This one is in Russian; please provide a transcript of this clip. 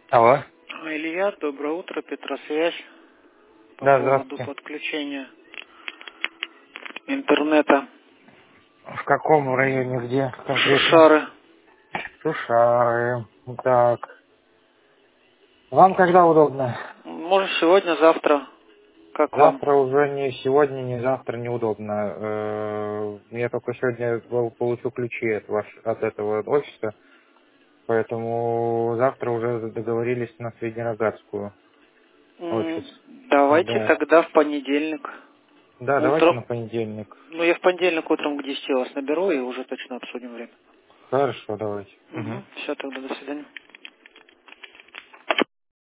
Алло. Илья, доброе утро, Петросвязь. По Да, поводу здравствуйте. подключения интернета. В каком районе, где конкретно? Шушары. Сушары. Так. Вам когда удобно? Может, сегодня, завтра. Как вам? Завтра уже не сегодня, не завтра неудобно. Я только сегодня получу ключи от этого офиса, поэтому завтра уже договорились на Среднерогатскую офис. Давайте Да. тогда в понедельник. Да, давайте на Утром. понедельник. Ну, я в понедельник утром к 10 вас наберу и уже точно обсудим время. Хорошо, давайте. Мгм. Все, тогда до свидания.